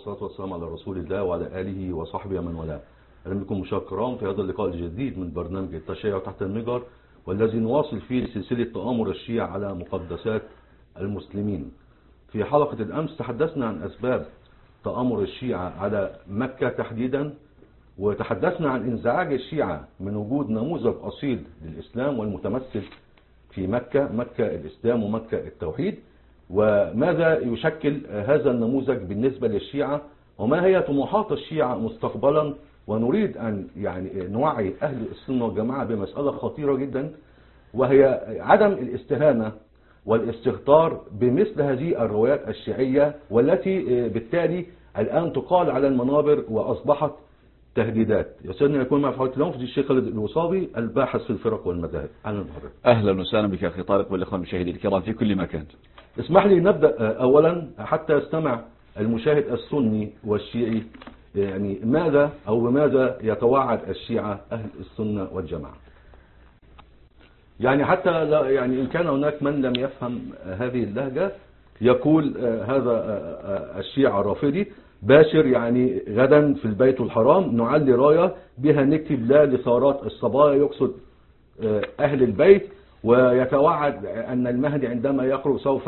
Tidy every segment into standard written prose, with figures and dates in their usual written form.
والصلاة والسلام على رسول الله وعلى آله وصحبه من والاه. أهلا بكم مشاهدينا الكرام في هذا اللقاء الجديد من برنامج التشيع تحت المجهر، والذي نواصل فيه سلسلة تآمر الشيعة على مقدسات المسلمين. في حلقة الأمس تحدثنا عن أسباب تآمر الشيعة على مكة تحديدا، وتحدثنا عن انزعاج الشيعة من وجود نموذج أصيل للإسلام والمتمثل في مكة الإسلام ومكة التوحيد، وماذا يشكل هذا النموذج بالنسبة للشيعة، وما هي طموحات الشيعة مستقبلا. ونريد أن نوعي أهل السنة والجماعة بمسألة خطيرة جدا، وهي عدم الاستهانة والاستهتار بمثل هذه الروايات الشيعية، والتي بالتالي الآن تقال على المنابر وأصبحت تهديدات. يسعدني أن يكون معي في حلقة اليوم الشيخ خالد الوصابي، الباحث في الفرق والمذاهب. أهلا بحضرتك. أهلا وسهلا بك أخي طارق والإخوان المشاهدين الكرام في كل مكان. اسمح لي نبدأ أولا حتى يستمع المشاهد السني والشيعي ماذا أو بماذا يتوعد الشيعة أهل السنة والجماعة. حتى إن كان هناك من لم يفهم هذه اللهجة، يقول هذا الشيعة الرافضي: باشر غدا في البيت الحرام نعلي راية بها نكتب لا لثارات الصبايا، يقصد أهل البيت، ويتوعد أن المهدي عندما يخرج سوف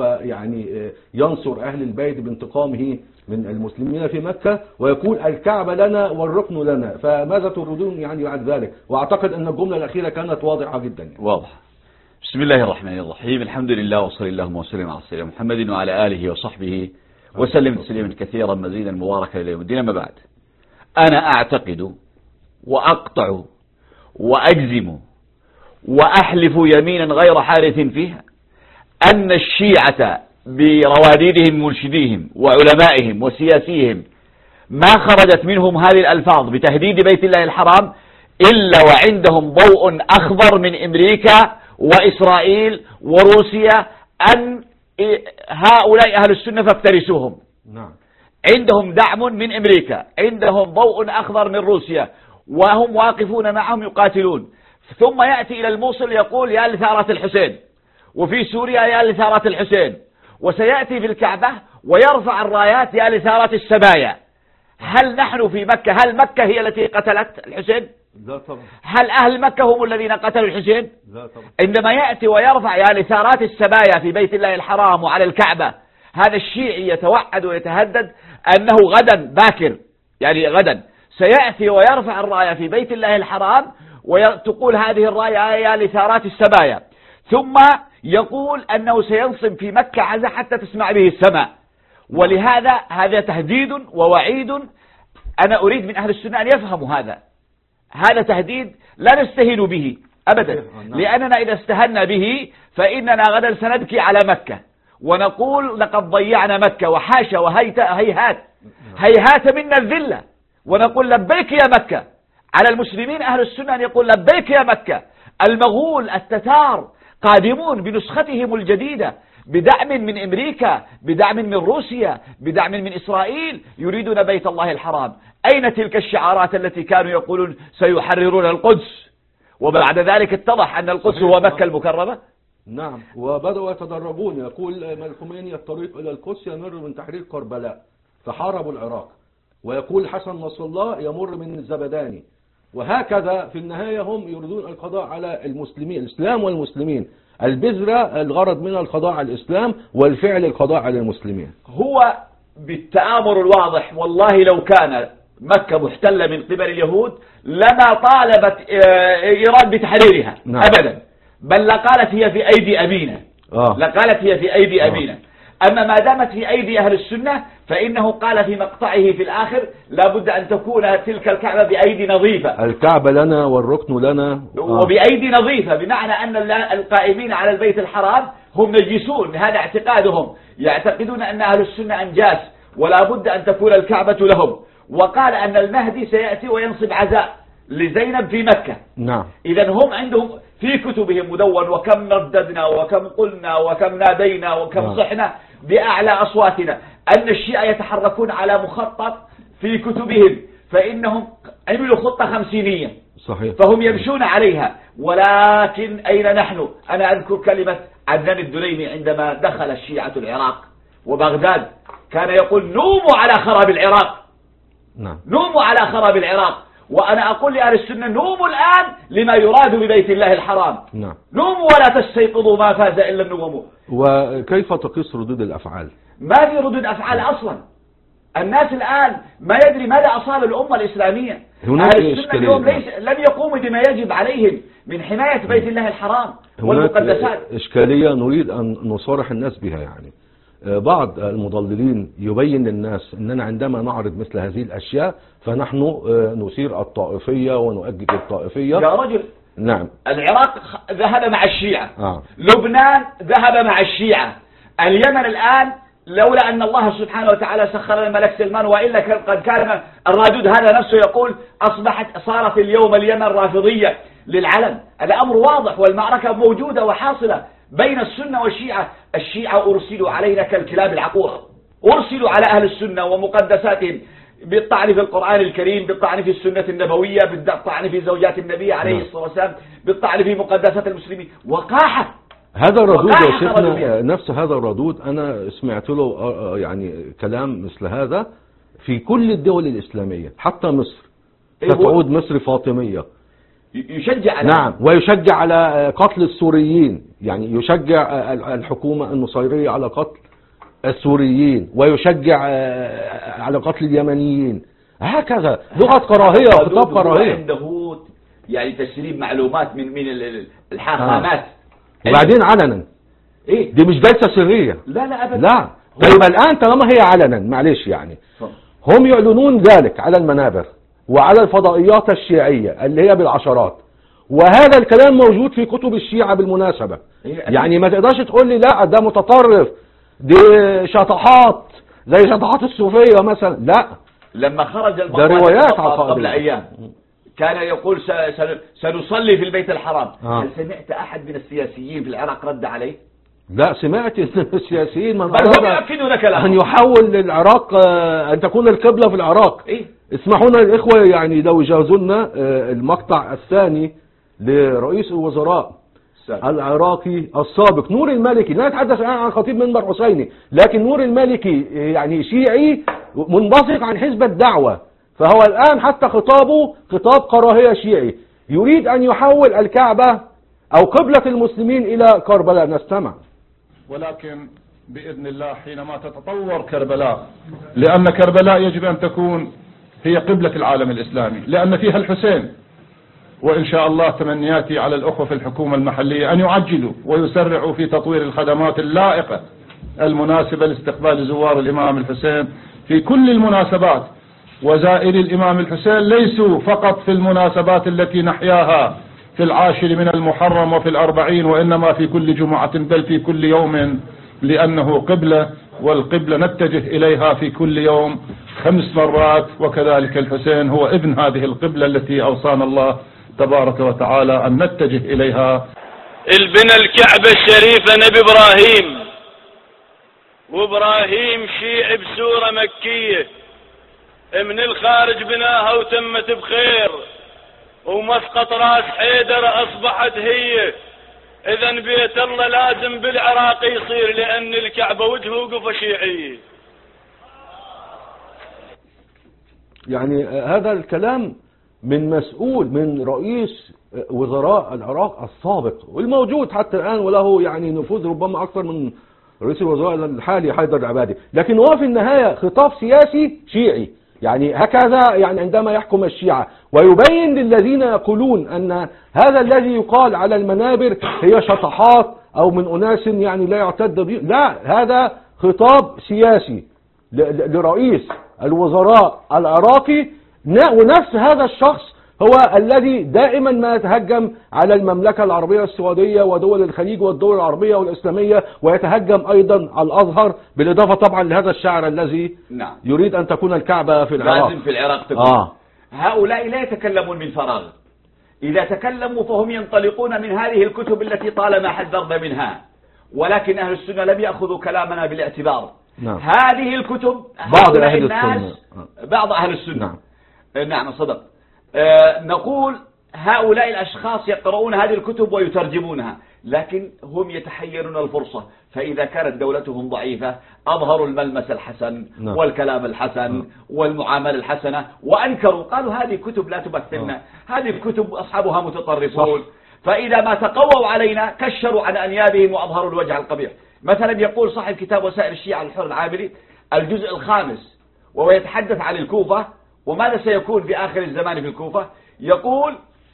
ينصر أهل البيت بانتقامه من المسلمين في مكة، ويقول الكعبة لنا والركن لنا. فماذا تردون بعد ذلك؟ وأعتقد أن الجملة الأخيرة كانت واضحة جدا. واضح. بسم الله الرحمن الرحيم، الحمد لله وصلى اللهم وسلم على سيدنا محمد وعلى آله وصحبه وسلم تسليما كثيرا مزيدا مباركا إلى يوم الدين. أما بعد، أنا أعتقد وأقطع وأجزم وأحلف يمينا غير حارث فيها أن الشيعة برواديدهم مرشديهم وعلمائهم وسياسيهم ما خرجت منهم هذه الألفاظ بتهديد بيت الله الحرام إلا وعندهم ضوء أخضر من أمريكا وإسرائيل وروسيا أن هؤلاء أهل السنة فافترسوهم. نعم. عندهم دعم من أمريكا، عندهم ضوء أخضر من روسيا، وهم واقفون معهم يقاتلون. ثم يأتي إلى الموصل يقول يا لثارة الحسين، وفي سوريا يا لثارة الحسين، وسيأتي في الكعبة ويرفع الرايات يا لثارة السبايا. هل نحن في مكة؟ هل مكة هي التي قتلت الحسين؟ لا طبعا. هل أهل مكة هم الذين قتلوا الحسين؟ لا طبعا. عندما يأتي ويرفع يا لثارات السبايا في بيت الله الحرام وعلى الكعبة، هذا الشيعي يتوعد ويتهدد أنه غدا باكر، غدا سيأتي ويرفع الراية في بيت الله الحرام وتقول هذه الراية يا لثارات السبايا، ثم يقول أنه سينصب في مكة عزا حتى تسمع به السماء. ولهذا هذا تهديد ووعيد. أنا أريد من أهل السنة أن يفهموا هذا تهديد لا نستهين به أبدا، لأننا إذا استهنا به فإننا غدا سنبكي على مكة ونقول لقد ضيعنا مكة، وحاشا هيهات منا الذلة، ونقول لبيك يا مكة. على المسلمين أهل السنة أن يقول لبيك يا مكة. المغول التتار قادمون بنسختهم الجديدة بدعم من أمريكا، بدعم من روسيا، بدعم من إسرائيل، يريدون بيت الله الحرام. أين تلك الشعارات التي كانوا يقولون سيحررون القدس، وبعد ذلك اتضح أن القدس هو مكة المكرمة؟ نعم. وبدأوا يتدربون. يقول الخميني الطريق إلى القدس يمر من تحرير كربلاء فحاربوا العراق، ويقول حسن نصر الله يمر من الزبداني. وهكذا في النهاية هم يريدون القضاء على المسلمين، الإسلام والمسلمين. البذرة الغرض من القضاء على الإسلام، والفعل القضاء على المسلمين. هو بالتآمر الواضح، والله لو كان مكة محتلة من قبل اليهود لما طالبت إيران بتحريرها. نعم. أبدا، بل لقالت هي في أيدي أبينا. لقالت هي في أيدي أبينا. أما ما دامت في أيدي أهل السنة فإنه قال في مقطعه في الآخر لابد أن تكون تلك الكعبة بأيدي نظيفة. الكعبة لنا والركن لنا. وبأيدي نظيفة، بمعنى أن القائمين على البيت الحرام هم نجسون. هذا اعتقادهم، يعتقدون أن أهل السنة أنجاس ولا بد أن تكون الكعبة لهم. وقال أن المهدي سيأتي وينصب عزاء لزينب في مكة. نعم. إذن هم عندهم في كتبهم مدون وكم رددنا وكم قلنا وكم نادينا وكم صحنا بأعلى أصواتنا أن الشيعة يتحركون على مخطط في كتبهم، فإنهم عملوا خطة 50. صحيح. فهم يمشون عليها. ولكن أين نحن؟ أنا أذكر كلمة عدنان الدليمي عندما دخل الشيعة العراق وبغداد كان يقول نوموا على خراب العراق، نعم. نوموا على خراب العراق. وأنا أقول لأهل السنة نوموا الآن لما يراد ببيت الله الحرام. نعم. نوموا ولا تستيقظوا، ما فاز إلا النوم. وكيف تقيس ردود الأفعال؟ ما في ردود أفعال أصلا. الناس الآن ما يدري ماذا أصاب الأمة الإسلامية. هناك أهل السنة إشكالية اليوم لم يقوموا بما يجب عليهم من حماية بيت الله الحرام والمقدسات. هناك إشكالية نريد أن نصارح الناس بها. يعني بعض المضللين يبين للناس أننا عندما نعرض مثل هذه الأشياء فنحن نثير الطائفية ونؤجج الطائفية. يا رجل، نعم، العراق ذهب مع الشيعة، آه. لبنان ذهب مع الشيعة، اليمن الآن لولا أن الله سبحانه وتعالى سخر الملك سلمان وإلا قد كان الرادود هذا نفسه يقول صارت اليوم اليمن رافضية للعلم. الأمر واضح والمعركة موجودة وحاصلة بين السنة والشيعة. الشيعة أرسلوا علينا كالكلاب العقورة، أرسلوا على أهل السنة ومقدساتهم بالطعن في القرآن الكريم، بالطعن في السنة النبوية، بالطعن في زوجات النبي عليه الصلاة والسلام، بالطعن في مقدسات المسلمين. وقاحة. هذا الردود يا شيخنا، نفس هذا الردود أنا سمعت له يعني كلام مثل هذا في كل الدول الإسلامية، حتى مصر فتعود مصر فاطمية. يشجع على نعم، ويشجع على قتل السوريين، يعني يشجع الحكومة النصيرية على قتل السوريين، ويشجع على قتل اليمنيين. هكذا لغة كراهية وخطاب كراهية. عنده يعني تسريب معلومات من الحاخامات. وبعدين علنا. إيه؟ دي مش جلسة سرية. لا أبدا. لا. طيب الآن طالما هي علنا، معلش يعني هم يعلنون ذلك على المنابر وعلى الفضائيات الشيعية اللي هي بالعشرات، وهذا الكلام موجود في كتب الشيعة بالمناسبة. يعني ما تقدرش تقول لي لا ده متطرف، دي شطحات زي شطحات الصوفية مثلا. لا، لما خرج ده روايات قبل أيام كان يقول سنصلي في البيت الحرام. هل سمعت أحد من السياسيين في العراق رد عليه؟ لا، سمعت السياسيين من أراد أن يحول العراق أن تكون القبلة في العراق. إيه؟ اسمحوا لنا الإخوة يعني لو يجازوا لنا المقطع الثاني لرئيس الوزراء العراقي السابق نور المالكي. لا نتحدث الآن عن خطيب منبر حسيني، لكن نور المالكي يعني شيعي منبثق عن حزب الدعوة، فهو الآن حتى خطابه خطاب كراهية شيعي، يريد أن يحول الكعبة أو قبلة المسلمين إلى كربلاء. نستمع. ولكن بإذن الله حينما تتطور كربلاء، لأن كربلاء يجب أن تكون هي قبلة العالم الإسلامي، لأن فيها الحسين. وإن شاء الله تمنياتي على الأخوة في الحكومة المحلية أن يعجلوا ويسرعوا في تطوير الخدمات اللائقة المناسبة لاستقبال زوار الإمام الحسين في كل المناسبات. وزائري الإمام الحسين ليسوا فقط في المناسبات التي نحياها في 10 من المحرم وفي 40، وإنما في كل جمعة، بل في كل يوم، لأنه قبلة، والقبلة نتجه إليها في كل يوم 5 مرات. وكذلك الحسين هو ابن هذه القبلة التي أوصانا الله تبارك وتعالى أن نتجه إليها. البنى الكعبة الشريفة نبي إبراهيم، وإبراهيم شيعي بسورة مكية، من الخارج بناها وتمت بخير، ومسقط راس حيدر أصبحت هي. إذا بيت الله لازم بالعراق يصير، لأن الكعبة وجهه وقفة شيعية. يعني هذا الكلام من مسؤول، من رئيس وزراء العراق السابق والموجود حتى الآن، وله يعني نفوذ ربما أكثر من رئيس الوزراء الحالي حيدر العبادي، لكن هو في النهاية خطاب سياسي شيعي. يعني هكذا يعني عندما يحكم الشيعة ويبين للذين يقولون أن هذا الذي يقال على المنابر هي شطحات أو من أناس يعني لا يعتد به، لا، هذا خطاب سياسي لرئيس الوزراء العراقي، ونفس هذا الشخص هو الذي دائما ما يتهجم على المملكة العربية السعودية ودول الخليج والدول العربية والإسلامية، ويتهجم أيضا على الأزهر، بالإضافة طبعا لهذا الشاعر الذي يريد أن تكون الكعبة في العراق. لازم في العراق تكون. هؤلاء لا يتكلمون من فراغ، إذا تكلموا فهم ينطلقون من هذه الكتب التي طالما حذرنا منها، ولكن أهل السنة لم يأخذوا كلامنا بالاعتبار. هذه الكتب بعض أهل السنة، بعض أهل السنة. نعم صدق. نقول هؤلاء الأشخاص يقرؤون هذه الكتب ويترجمونها، لكن هم يتحينون الفرصة، فإذا كانت دولتهم ضعيفة أظهروا الملمس الحسن والكلام الحسن والمعاملة الحسنة، وأنكروا قالوا هذه كتب لا تمثلنا، هذه كتب أصحابها متطرفون. فإذا ما تقووا علينا كشروا عن أنيابهم وأظهروا الوجه القبيح. مثلا يقول صاحب كتاب وسائل الشيعة الحر العاملي الجزء الخامس وهو يتحدث عن الكوفة وماذا سيكون في آخر الزمان في الكوفة، يقول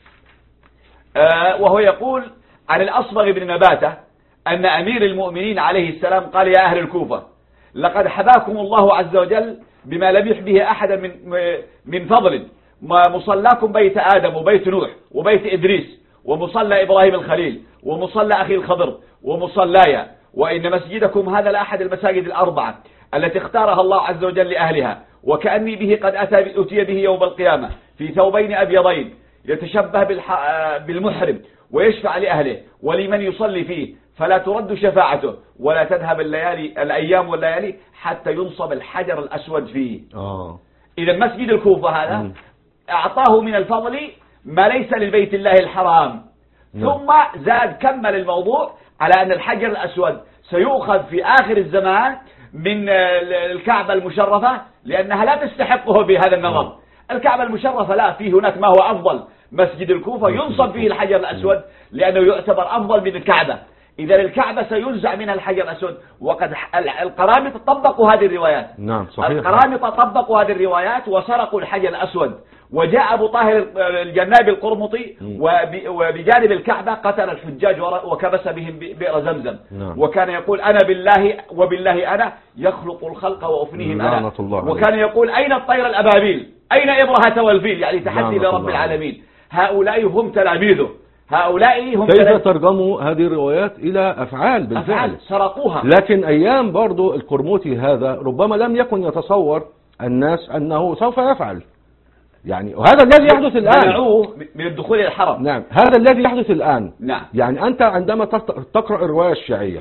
وهو يقول عن الأصبغ بن نباتة أن أمير المؤمنين عليه السلام قال يا أهل الكوفة لقد حباكم الله عز وجل بما لم يحبه أحدا من فضل، مصلاكم بيت آدم وبيت نوح وبيت إدريس ومصلى إبراهيم الخليل ومصلى أخي الخضر ومصلايا، وإن مسجدكم هذا لأحد المساجد الأربعة التي اختارها الله عز وجل لأهلها، وكأني به قد أتي به يوم القيامة في ثوبين أبيضين يتشبه بالمحرم ويشفع لأهله ولمن يصلي فيه، فلا ترد شفاعته ولا تذهب الأيام والليالي حتى ينصب الحجر الأسود فيه. إذا مسجد الكوفة هذا أعطاه من الفضل ما ليس للبيت الله الحرام. ثم زاد كمل الموضوع على أن الحجر الأسود سيؤخذ في آخر الزمان من الكعبة المشرفة لأنها لا تستحقه بهذا النظر. الكعبة المشرفة لا، فيه هناك ما هو أفضل، مسجد الكوفة ينصب فيه الحجر الأسود لأنه يعتبر أفضل من الكعبة. إذا الكعبة سينزع منها الحجر الأسود، وقد القرامطة طبقوا هذه الروايات. نعم صحيح. القرامطة طبقوا هذه الروايات وسرقوا الحجر الأسود، وجاء أبو طاهر الجنابي القرمطي وبجانب الكعبة قتل الحجاج وكبس بهم بئر زمزم. وكان يقول أنا بالله وبالله أنا يخلق الخلق وأفنيهم أنا. وكان يقول أين الطير الأبابيل أين إبرهة والفيل، يعني تحدي لرب العالمين. هؤلاء هم تلاميذه، هؤلاء هم كيف ترجموا هذه الروايات إلى أفعال بالفعل، سرقوها. لكن أيام برضو القرموطي هذا ربما لم يكن يتصور الناس أنه سوف يفعل، يعني وهذا الذي يحدث الآن، منعوه من الدخول إلى الحرم. نعم هذا الذي يحدث الآن. نعم. يعني أنت عندما تقرأ الرواية الشيعية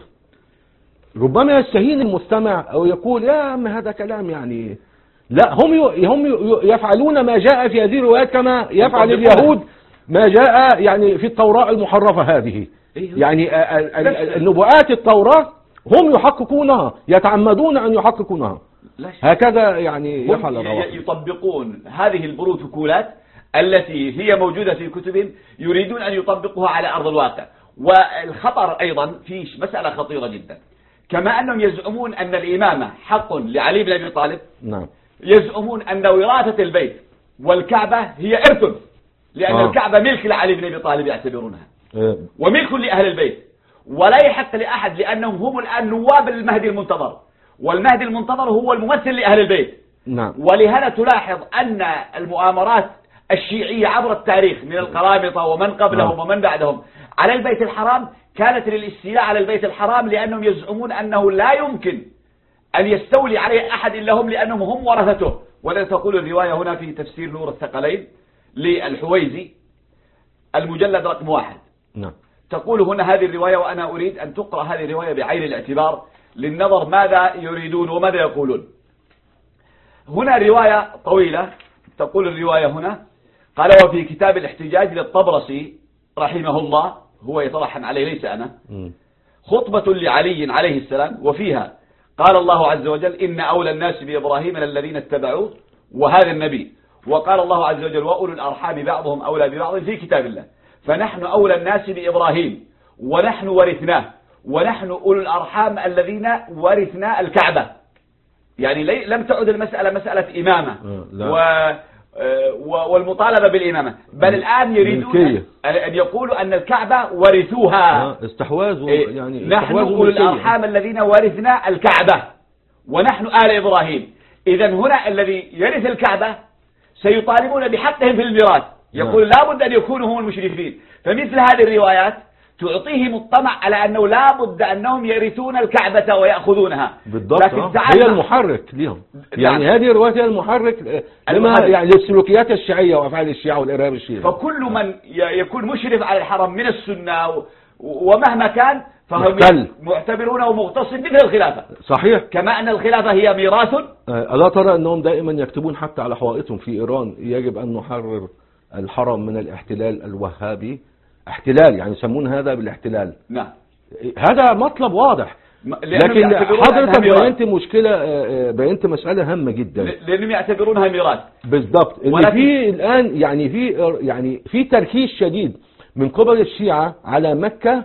ربما يستهين المستمع أو يقول يا عم هذا كلام، يعني لا، هم يفعلون ما جاء في هذه الروايات كما يفعل اليهود ما جاء يعني في التوراة المحرفة هذه. يعني النبوءات التوراة هم يحققونها، يتعمدون أن يحققونها، هكذا يعني يفعل الروافض. يطبقون هذه البروتوكولات التي هي موجودة في كتبهم، يريدون أن يطبقوها على أرض الواقع. والخطر أيضا في مسألة خطيرة جدا، كما أنهم يزعمون أن الإمامة حق لعلي بن أبي طالب، نعم، يزعمون أن وراثة البيت والكعبة هي إرث، لأن الكعبة ملك لعلي بن أبي طالب يعتبرونها، وملك لأهل البيت، ولا يحق لأحد، لأنهم هم الآن نواب المهدي المنتظر، والمهدي المنتظر هو الممثل لأهل البيت. نعم. ولهذا تلاحظ أن المؤامرات الشيعية عبر التاريخ من القرامطة ومن قبلهم ومن بعدهم على البيت الحرام كانت للاستيلاء على البيت الحرام، لأنهم يزعمون أنه لا يمكن أن يستولي عليه أحد إلا هم، لأنهم هم ورثته. ولا تقول الرواية هنا في تفسير نور الثقلين للحويزي المجلد رقم 1. نعم. تقول هنا هذه الرواية، وأنا أريد أن تقرأ هذه الرواية بعين الاعتبار للنظر ماذا يريدون وماذا يقولون. هنا رواية طويلة، تقول الرواية هنا قال وفي كتاب الاحتجاج للطبرسي رحمه الله، هو يترحم عليه ليس أنا، خطبة لعلي عليه السلام، وفيها قال الله عز وجل إن أولى الناس بإبراهيم الذين اتبعوه وهذا النبي، وقال الله عز وجل وأولو الأرحام بعضهم أولى ببعض في كتاب الله، فنحن أولى الناس بإبراهيم ونحن ورثناه، ونحن أولو الأرحام الذين ورثنا الكعبة. يعني لم تعد المسألة مسألة إمامة والمطالبة بالإمامة، بل الآن يريدون أن يقولوا أن الكعبة ورثوها، استحواذوا، يعني نحن أولو الأرحام الذين ورثنا الكعبة ونحن آل إبراهيم. إذا هنا الذي يرث الكعبة سيطالبون بحقهم في الميراث، يقول لا بد أن يكونوا هم المشرفين. فمثل هذه الروايات تعطيهم الطمع على أنه لا بد أنهم يرثون الكعبة ويأخذونها. بالضبط. هي المحرك لهم، يعني هذه الرواية هي المحرك لما يعني للسلوكيات الشيعية وأفعال الشيعة والإرهاب الشيعي. فكل من يكون مشرف على الحرم من السنة ومهما كان فهم معتبرونه مغتصب مثل الخلافة. صحيح. كما أن الخلافة هي ميراث. ألا ترى أنهم دائما يكتبون حتى على حوائطهم في إيران يجب أن نحرر الحرم من الاحتلال الوهابي، احتلال، يعني يسمون هذا بالاحتلال. نعم. هذا مطلب واضح، لكن حضرتك بينت مسألة هامة جدا، لأنهم يعتبرونها ميراث. بالضبط، ان في الآن يعني في تركيز شديد من قبل الشيعة على مكة،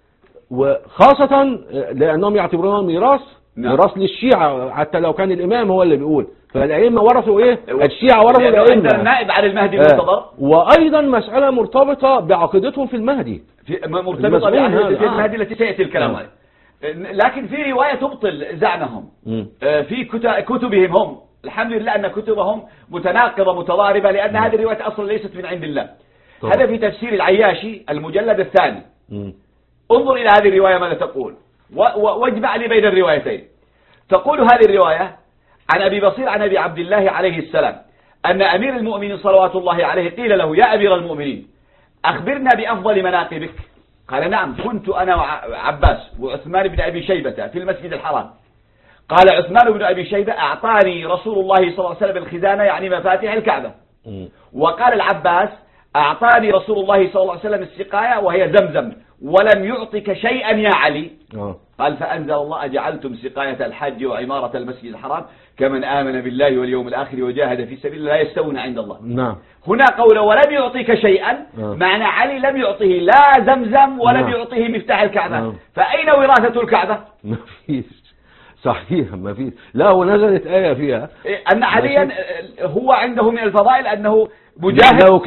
وخاصة لأنهم يعتبرونها ميراث. نعم. ميراث للشيعة، حتى لو كان الإمام هو اللي بيقول، فالأئمة ورثوا إيه؟ الشيعة ورثوا الأئمة، النائب على المهدي المنتظر. وأيضا مسألة مرتبطة بعقيدتهم في المهدي، مرتبطة بعقيدة المهدي التي سيأتي الكلام عليه. لكن في رواية تبطل زعمهم في كتبهم هم. الحمد لله أن كتبهم متناقضة متضاربة، لأن هذه الرواية أصلا ليست من عند الله. هذا في تفسير العياشي المجلد الثاني. انظر إلى هذه الرواية ماذا تقول، واجمع لي بين الروايتين. تقول هذه الرواية عن أبي بصير عن أبي عبد الله عليه السلام أن أمير المؤمنين صلوات الله عليه قيل له: يا أمير المؤمنين أخبرنا بأفضل مناقبك. قال: نعم، كنت أنا وعباس وعثمان بن أبي شيبة في المسجد الحرام. قال عثمان بن أبي شيبة: أعطاني رسول الله صلى الله عليه وسلم الخزانة، يعني مفاتيح الكعبة. وقال العباس: أعطاني رسول الله صلى الله عليه وسلم السقاية وهي زمزم، ولم يعطك شيئا يا علي. قال: فأنزل الله: أجعلتم سقاية الحج وعمارة المسجد الحرام كمن آمن بالله واليوم الآخر وجاهد في سبيل الله لا يستوون عند الله. نعم. هنا قول ولم يعطيك شيئا، معنى علي لم يعطه لا زمزم ولم يعطه مفتاح الكعبة. فأين وراثة الكعبة؟ ما فيش. صحيح، ما فيش. لا، ونزلت آية فيها أن عليا هو عنده من الفضائل أنه مجاهد. لو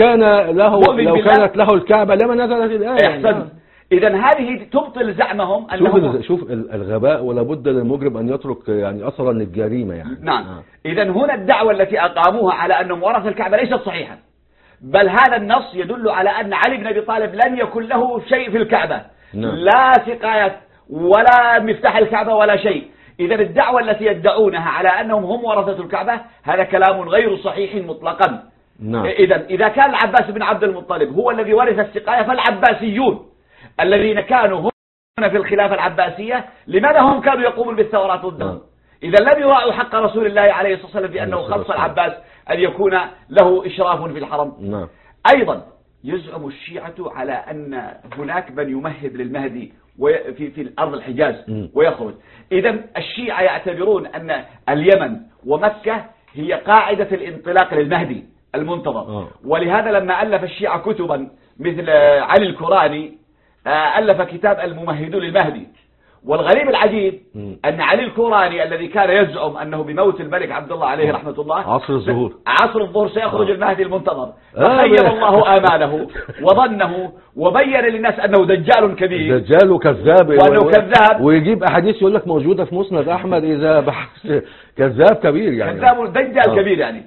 كانت له الكعبة لما نزلت الآية. أحسن. إذا هذه تبطل زعمهم أنهم شوف الغباء، ولا بد للمجرم أن يترك يعني أثرا للجريمة يعني. نعم. إذا هنا الدعوة التي أقاموها على أنهم ورث الكعبة ليست صحيحة، بل هذا النص يدل على أن علي بن أبي طالب لم يكن له شيء في الكعبة. نعم. لا سقاية ولا مفتاح الكعبة ولا شيء. إذا الدعوة التي يدعونها على أنهم هم ورثة الكعبة هذا كلام غير صحيح مطلقا. نعم. إذا كان العباس بن عبد المطلب هو الذي ورث السقاية، فالعباسيون الذين كانوا هم في الخلافة العباسية لماذا هم كانوا يقومون بالثورات ضدهم؟ إذا لم يراعوا حق رسول الله عليه الصلاة والسلام بأنه خلص العباس أن يكون له إشراف في الحرم. نعم. أيضا يزعم الشيعة على أن هناك من يمهد للمهدي في الأرض الحجاز ويخرج. إذا الشيعة يعتبرون أن اليمن ومكة هي قاعدة الانطلاق للمهدي المنتظر. ولهذا لما ألف الشيعة كتبا مثل علي الكوراني ألف كتاب الممهدون للمهدي. والغريب العجيب أن علي الكوراني الذي كان يزعم أنه بموت الملك عبد الله عليه رحمة الله عصر الظهور سيخرج المهدي المنتظر، فخير الله آماله وظنه وبين للناس أنه دجال كبير، دجال وكذاب، وأنه كذاب، ويجيب أحاديث يقول لك موجودة في مسند أحمد إذا بحث كذاب كبير يعني، كذاب دجال كبير يعني.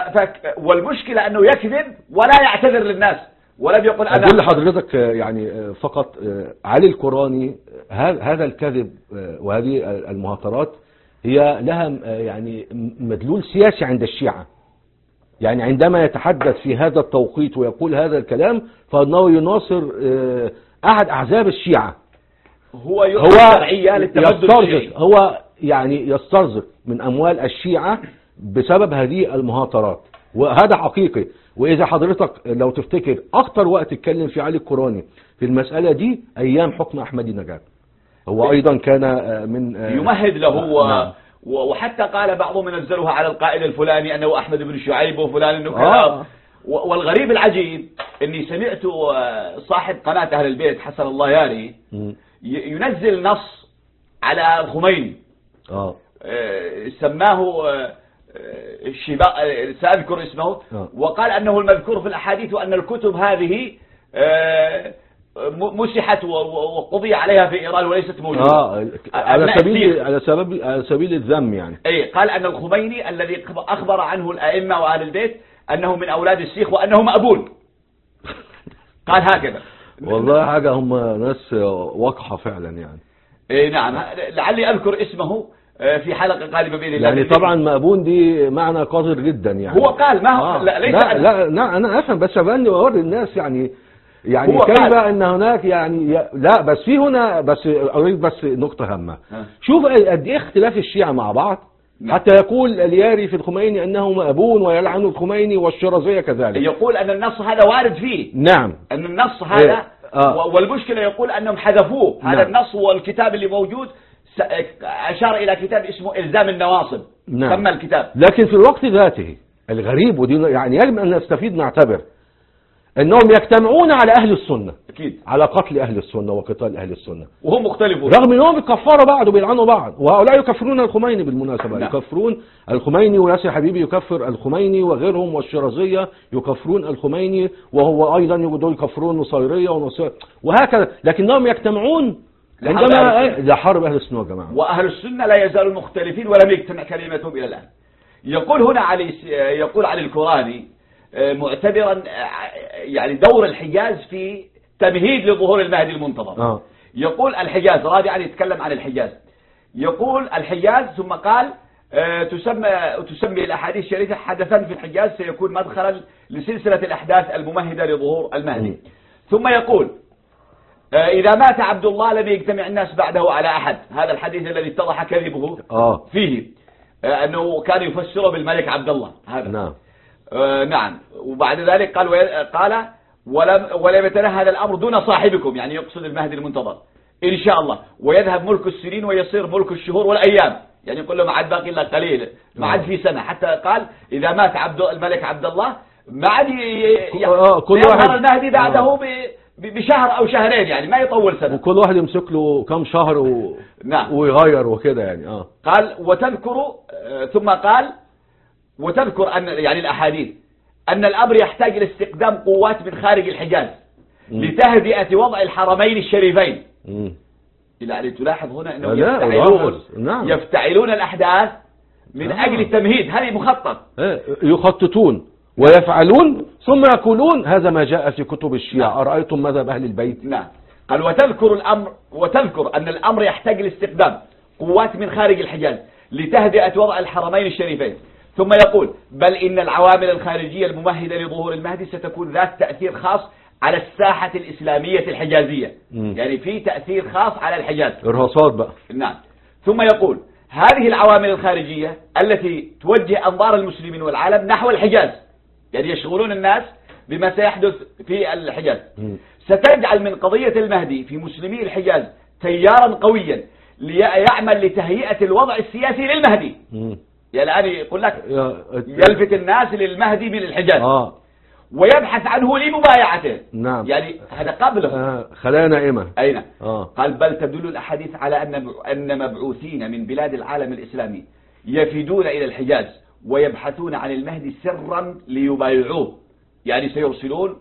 والمشكلة أنه يكذب ولا يعتذر للناس ولم يقل أنا أقول لحضرتك يعني فقط علي الكوراني هذا الكذب وهذه المهاترات هي لها يعني مدلول سياسي عند الشيعة. يعني عندما يتحدث في هذا التوقيت ويقول هذا الكلام فإنه يناصر أحد أحزاب الشيعة. هو يعني يسترزق من أموال الشيعة بسبب هذه المهاترات، وهذا حقيقي. وإذا حضرتك لو تفتكر أكتر وقت اتكلم في علي الكوراني في المسألة دي أيام حكم أحمدي نجاد، هو أيضا كان من يمهد له وحتى قال بعضهم نزلوها على القائد الفلاني أنه أحمد بن شعيب وفلان أنه كذاب. والغريب العجيب أني سمعت صاحب قناة أهل البيت حسن الله ياري ينزل نص على الخميني سماه سأذكر اسمه، وقال أنه المذكور في الأحاديث وأن الكتب هذه مسحت وقضي عليها في إيران وليست موجودة على سبيل الذم يعني. أي قال أن الخميني الذي أخبر عنه الأئمة وأهل البيت أنه من أولاد الشيخ وأنه مأبون، قال هكذا. والله حاجة هم ناس وقحة فعلا يعني. أي نعم، لعلي أذكر اسمه في حلقة قادمة بإذن الله. يعني طبعا مأبون دي معنى قذر جدا يعني. هو قال ما هو لا أنا أفهم، بس أبني وأوري الناس يعني كيف أن هناك يعني لا بس في هنا بس أريد بس نقطة هامة. شوف قد إيه اختلاف الشيعة مع بعض حتى يقول الياري في الخميني أنه مأبون ويلعن الخميني والشيرازية كذلك. يقول أن النص هذا وارد فيه. نعم. أن النص هذا والمشكلة يقول أنهم حذفوه. نعم. هذا النص والكتاب اللي موجود أشار إلى كتاب اسمه إلزام النواصب. نعم. سمى الكتاب. لكن في الوقت ذاته الغريب، ودي يعني يجب أن نستفيد نعتبر أنهم يجتمعون على أهل السنة، أكيد، على قتل أهل السنة وقتال أهل السنة، وهم مختلفون، رغم أنهم بيكفروا بعض وبيلعنوا بعض. وهؤلاء يكفرون الخميني بالمناسبة. نعم. يكفرون الخميني، وياسر حبيبي يكفر الخميني وغيرهم، والشيرازية يكفرون الخميني، وهو أيضا دول يكفرون نصيرية وهكذا. لكنهم يجتمعون عندما لحرب أهل السنة والجماعة. وأهل السنة لا يزالوا مختلفين ولم يجتمع كلمتهم إلى الآن. يقول هنا يقول علي الكوراني معتبرا يعني دور الحجاز في تمهيد لظهور المهدي المنتظر. يقول الحجاز رابعا يتكلم عن الحجاز، يقول الحجاز ثم قال تسمي الأحاديث الشريفة حدثا في الحجاز سيكون مدخلا لسلسلة الأحداث الممهدة لظهور المهدي. ثم يقول إذا مات عبد الله لم يجتمع الناس بعده على أحد. هذا الحديث الذي اتضح كذبه فيه أنه كان يفسره بالملك عبد الله هذا. نعم. نعم. وبعد ذلك قال ولم يتنهى الأمر دون صاحبكم، يعني يقصد المهدي المنتظر إن شاء الله، ويذهب ملك السنين ويصير ملك الشهور والأيام، يعني يقول له ما عاد باقي إلا قليل، ما عاد في سنة. حتى قال إذا مات الملك عبد الله ما عاد يظهر المهدي بعده بشهر أو شهرين، يعني ما يطول سنة، وكل واحد يمسك له كم شهر نعم. ويغير وكده يعني. قال ثم قال وتذكر أن يعني الأحاديث أن الأمر يحتاج لاستقدام قوات من خارج الحجاز لتهدئة وضع الحرمين الشريفين. إلى أن تلاحظ هنا أنهم يفتعلون الأحداث من أجل التمهيد. هذه مخطط، يخططون ويفعلون ثم يقولون هذا ما جاء في كتب الشيعة. أرأيتم مذهب أهل البيت؟ نعم. قال وتذكر أن الأمر يحتاج لاستقدام قوات من خارج الحجاز لتهدئة وضع الحرمين الشريفين. ثم يقول بل إن العوامل الخارجية الممهدة لظهور المهدي ستكون ذات تأثير خاص على الساحة الإسلامية الحجازية. يعني في تأثير خاص على الحجاز، إرهاصات بقى. نعم. ثم يقول هذه العوامل الخارجية التي توجه أنظار المسلمين والعالم نحو الحجاز، يعني يشغلون الناس بما سيحدث في الحجاز، ستجعل من قضية المهدي في مسلمي الحجاز تيارا قويا ليعمل لتهيئة الوضع السياسي للمهدي. يعني الآن يقول لك يلفت الناس للمهدي من الحجاز ويبحث عنه لمبايعته. نعم. يعني هذا قبله خلايا نائمة. أين؟ قال بل تدل الأحاديث على أن مبعوثين من بلاد العالم الإسلامي يفدون إلى الحجاز ويبحثون عن المهدي سرا ليبايعوه، يعني سيرسلون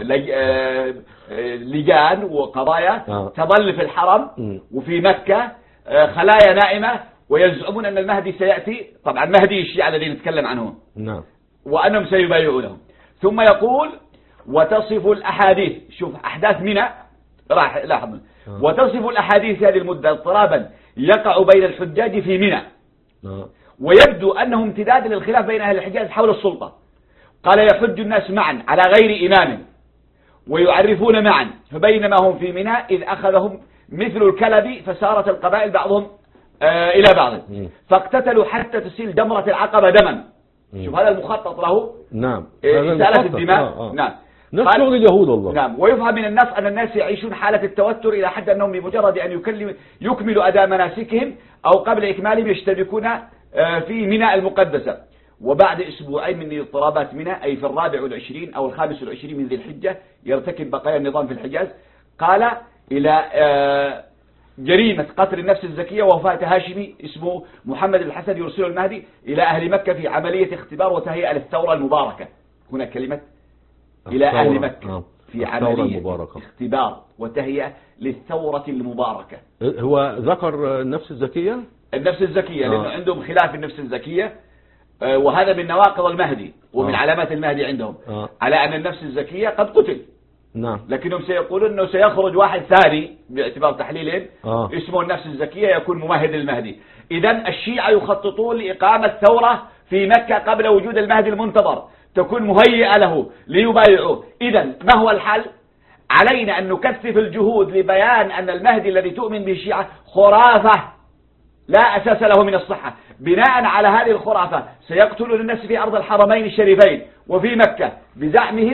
لجان وقضايا تظل في الحرم وفي مكة خلايا نائمة، ويزعمون أن المهدي سيأتي، طبعا مهدي الشيعة الذين نتكلم عنهم. نعم. وأنهم سيبايعونهم. ثم يقول وتصف الأحاديث، شوف أحداث منى راح لاحظ، وتصف الأحاديث هذه المدة اضطرابا يقع بين الحجاج في منى، ويبدو أنه امتداد للخلاف بين أهل الحجاز حول السلطة. قال يحج الناس معا على غير إمام ويعرفون معا، فبينما هم في منى إذ أخذهم مثل الكلب فسارت القبائل بعضهم إلى بعض فاقتتلوا حتى تسيل جمرة العقبة دما. شوف هذا المخطط له. نعم. إسالة الدماء. نعم. نفس شغل اليهود والله. نعم. ويفهم من النص أن الناس يعيشون حالة التوتر إلى حد أنهم بمجرد أن يكملوا أداء مناسكهم أو قبل إكمالهم يشتركون في منى المقدسة. وبعد أسبوعين من اضطرابات منى، أي في 24 أو 25 من ذي الحجة، يرتكب بقايا النظام في الحجاز قال إلى جريمة قتل النفس الزكية ووفاة هاشمي اسمه محمد الحسن يرسله المهدي إلى أهل مكة في عملية اختبار وتهيئة للثورة المباركة. هنا كلمة إلى أهل مكة في عملية اختبار وتهيئة للثورة المباركة. هو ذكر النفس الزكية؟ النفس الزكية لأنه عندهم خلاف النفس الزكية، وهذا من نواقض المهدي ومن علامات المهدي عندهم على أن النفس الزكية قد قتل. نعم. لكنهم سيقولون أنه سيخرج واحد ثاني باعتبار تحليلهم اسمه النفس الزكية يكون ممهد للمهدي. إذن الشيعة يخططون لإقامة ثورة في مكة قبل وجود المهدي المنتظر تكون مهيئة له ليبايعوه. إذن ما هو الحل؟ علينا أن نكثف الجهود لبيان أن المهدي الذي تؤمن به الشيعة خرافة لا أساس له من الصحة. بناء على هذه الخرافة سيقتلون الناس في أرض الحرمين الشريفين وفي مكة بزعمهم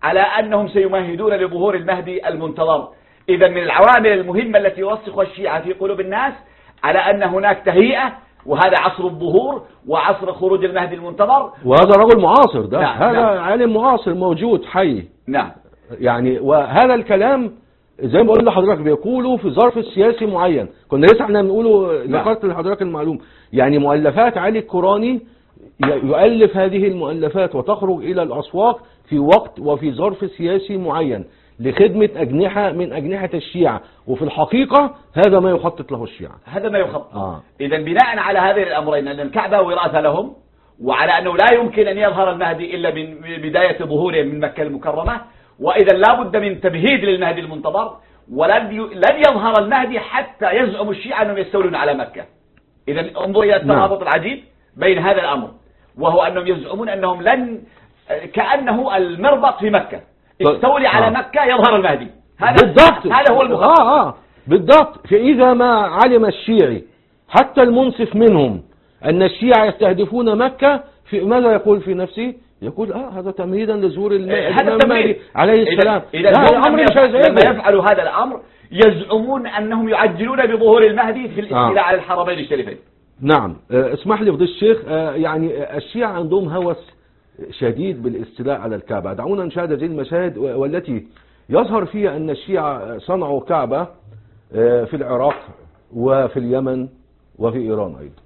على أنهم سيمهدون لظهور المهدي المنتظر. إذا من العوامل المهمة التي يرسخها الشيعة في قلوب الناس على أن هناك تهيئة، وهذا عصر الظهور وعصر خروج المهدي المنتظر. وهذا رجل معاصر ده، نعم هذا نعم. عالم معاصر موجود حي. نعم يعني وهذا الكلام زي ما بقول لحضرتك بيقولوا في ظرف سياسي معين. كنا لسه احنا بنقوله، ذكرت لحضرتك المعلوم، يعني مؤلفات علي الكوراني يؤلف هذه المؤلفات وتخرج إلى الأسواق في وقت وفي ظرف سياسي معين لخدمة أجنحة من أجنحة الشيعة، وفي الحقيقة هذا ما يخطط له الشيعة. هذا ما يخطط. إذا بناء على هذين الأمرين، أن الكعبة وراثة لهم، وعلى أنه لا يمكن أن يظهر المهدي إلا من بداية ظهوره من مكة المكرمة، وإذا لا بد من تمهيد للمهدي المنتظر، ولن يظهر المهدي حتى يزعم الشيعة أنهم يستولون على مكة. إذا انظر إلى الترابط العجيب بين هذا الأمر، وهو أنهم يزعمون أنهم لن، كأنه المربط في مكة، استولي على مكة يظهر المهدي. بالضبط، هذا هو المخطط. بالضبط. فإذا ما علم الشيعي حتى المنصف منهم أن الشيعة يستهدفون مكة، في ماذا يقول في نفسه؟ يقول هذا تمهيدا لظهور الإمام المهدي عليه السلام. إذا لما يفعلوا هذا الأمر يزعمون أنهم يعجلون بظهور المهدي في الاستيلاء على الحرمين الشريفين. نعم. اسمح لي فضيلة الشيخ، يعني الشيعة عندهم هوس شديد بالاستيلاء على الكعبة. دعونا نشاهد هذه المشاهد والتي يظهر فيها أن الشيعة صنعوا كعبة في العراق وفي اليمن وفي إيران أيضا.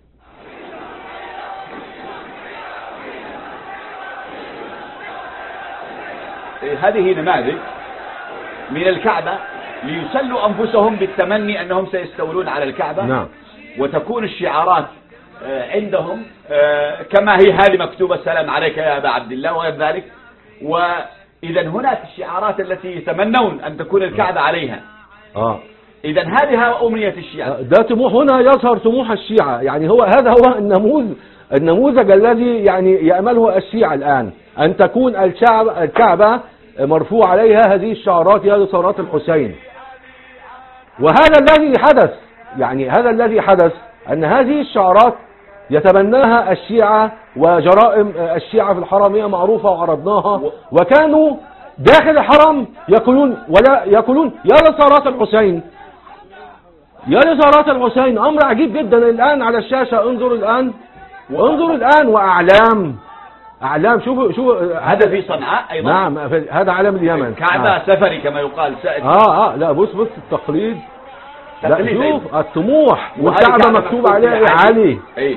هذه نماذج من الكعبة ليسلوا أنفسهم بالتمني أنهم سيستولون على الكعبة. نعم. وتكون الشعارات عندهم كما هي هذه مكتوبة السلام عليك يا أبا عبد الله وغير ذلك. وإذا هناك الشعارات التي يتمنون أن تكون الكعبة عليها. إذا هذه أمنية الشيعة. ده طموح، هنا يظهر طموح الشيعة. يعني هذا هو النموذج الذي يعني يأمله الشيعة الآن، أن تكون الكعبة مرفوع عليها هذه الشعارات يا لصلاة الحسين. وهذا الذي حدث، يعني هذا الذي حدث أن هذه الشعارات يتبناها الشيعة، وجرائم الشيعة في الحرم هي معروفة وعرضناها، وكانوا داخل الحرم يقولون يا لصلاة الحسين يا لصلاة الحسين. أمر عجيب جدا الآن على الشاشة. انظروا الآن أعلام. شوفوا هذا في صنعاء أيضا. نعم، هذا علم اليمن. كعبة سفري كما يقال. لا بص التقليد. لا شوف الطموح، والكعبة مكتوب عليها علي.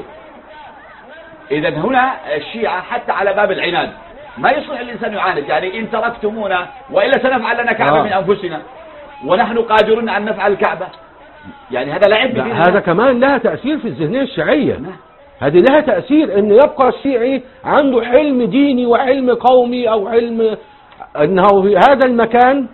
إذا هنا الشيعة حتى على باب العناد ما يصلح الإنسان يعاند. يعني إن تركتمونا وإلا سنفعل لنا كعبة من أنفسنا، ونحن قادرون أن نفعل الكعبة. يعني هذا لعب. هذا كمان لها تأثير في الذهنية الشيعية. هذه لها تأثير، ان يبقى الشيعي عنده حلم ديني وحلم قومي، او حلم انه في هذا المكان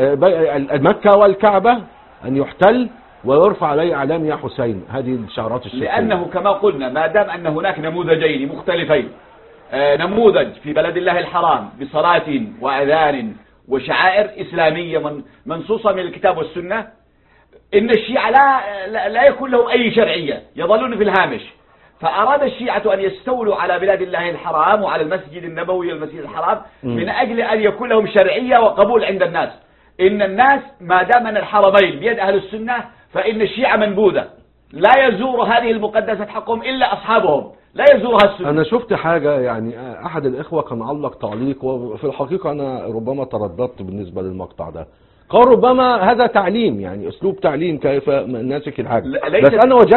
مكة والكعبة ان يحتل ويرفع عليه اعلام يا حسين. هذه الشعارات الشيعية. لانه كما قلنا ما دام ان هناك نموذجين مختلفين، نموذج في بلد الله الحرام بصلاة واذان وشعائر اسلامية منصوصة من الكتاب والسنة، ان الشيعة لا يكون له اي شرعية، يظلون في الهامش. فأراد الشيعة أن يستولوا على بلاد الله الحرام وعلى المسجد النبوي والمسجد الحرام من أجل أن يكون لهم شرعية وقبول عند الناس. إن الناس ما دام أن الحرمين بيد أهل السنة فإن الشيعة منبوذة، لا يزور هذه المقدسة حقهم إلا أصحابهم، لا يزورها السنة. أنا شفت حاجة، يعني أحد الإخوة كان علق تعليق، وفي الحقيقة أنا ربما ترددت بالنسبة للمقطع ده. قال ربما هذا تعليم، يعني أسلوب تعليم كيف ناسك الحاجة. بس أنا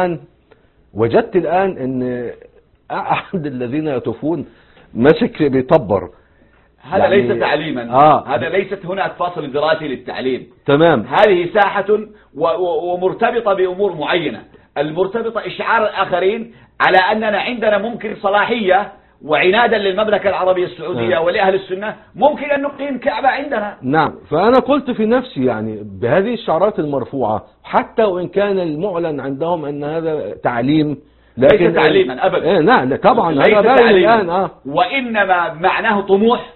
وجدت الآن ان احد الذين يطوفون ماسك بيطبر. هذا يعني ليس تعليما. هذا ليست هناك فاصل دراسي للتعليم. تمام. هذه ساحة ومرتبطة بأمور معينة، المرتبطة إشعار الآخرين على أننا عندنا ممكن صلاحية وعنادا للمملكة العربية السعودية ولأهل السنة ممكن أن نقيم كعبة عندنا. نعم. فأنا قلت في نفسي يعني بهذه الشعارات المرفوعة، حتى وإن كان المعلن عندهم أن هذا تعليم، لكن ليس تعليما أبدا. لا طبعا هذا باين الآن. وإنما معناه طموح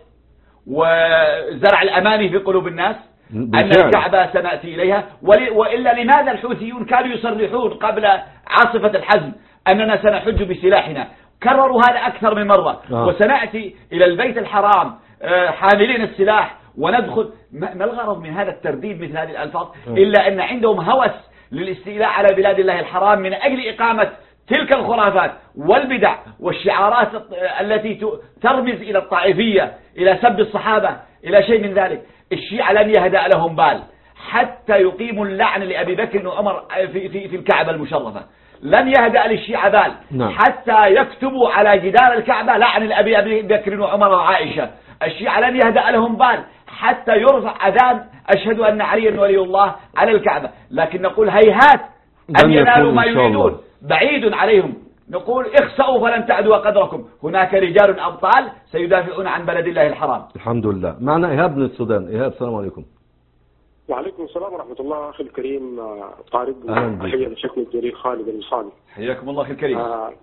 وزرع الأماني في قلوب الناس أن الكعبة سنأتي إليها. وإلا لماذا الحوثيون كانوا يصرحون قبل عاصفة الحزم أننا سنحج بسلاحنا؟ كرروا هذا أكثر من مرة. وسنأتي إلى البيت الحرام حاملين السلاح وندخل. ما الغرض من هذا الترديد مثل هذه الألفاظ إلا أن عندهم هوس للاستيلاء على بلاد الله الحرام من أجل إقامة تلك الخرافات والبدع والشعارات التي ترمز إلى الطائفية، إلى سب الصحابة، إلى شيء من ذلك. الشيعة لم يهدأ لهم بال حتى يقيموا اللعن لأبي بكر وعمر في الكعبة المشرفة. لم يهدأ للشيعة بال حتى يكتبوا على جدار الكعبة لعن لأبي بكر وعمر وعائشة. الشيعة لم يهدأ لهم بال حتى يرفع أذان أشهد أن عليا ولي الله على الكعبة. لكن نقول هيهات أن ينالوا ما يريدون، بعيد عليهم. نقول اخسأوا فلن تعدوا قدركم، هناك رجال أبطال سيدافعون عن بلد الله الحرام. الحمد لله. معنا إيهاب من السودان. إيهاب السلام عليكم. وعليكم السلام ورحمة الله. أخي الكريم طارق، تحية لشيخنا الجليل خالد المصالي. حياكم الله أخي الكريم.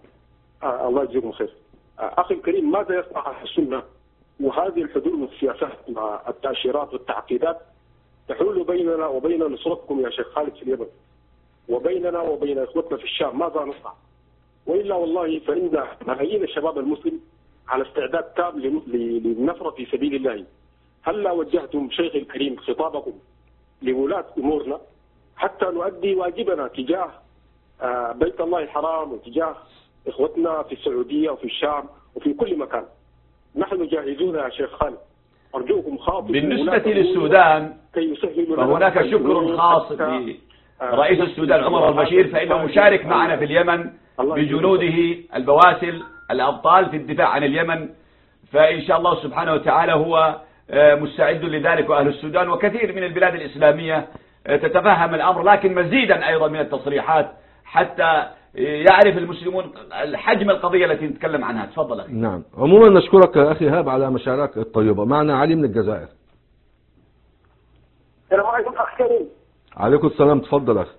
الله يجزيكم خير. أخي الكريم، ماذا يصنع أهل السنة وهذه الحدود والسياسات مع التأشيرات والتعقيدات تحول بيننا وبين نصرتكم يا شيخ خالد في اليمن، وبيننا وبين إخوتنا في الشام؟ ماذا نصنع؟ وإلا والله فإن ملايين الشباب المسلم على استعداد تام للنصرة في سبيل الله. هل لا وجهتم شيخ الكريم خطابكم لولاة أمورنا حتى نؤدي واجبنا تجاه بيت الله الحرام وتجاه إخوتنا في السعودية وفي الشام وفي كل مكان؟ نحن جاهزون يا شيخ خالد، أرجوكم خاطبوا. بالنسبة للسودان فهناك شكر خاص برئيس السودان عمر البشير، فإنه مشارك معنا في اليمن بجنوده البواسل الأبطال في الدفاع عن اليمن، فإن شاء الله سبحانه وتعالى هو مستعد لذلك. وأهل السودان وكثير من البلاد الإسلامية تتفهم الأمر، لكن مزيدا أيضا من التصريحات حتى يعرف المسلمون حجم القضية التي نتكلم عنها. تفضل أخي. نعم، عموما نشكرك أخي إيهاب على مشاعرك الطيبة. معنا علي من الجزائر. السلام عليكم أخ كريم. عليكم السلام، تفضل أخي.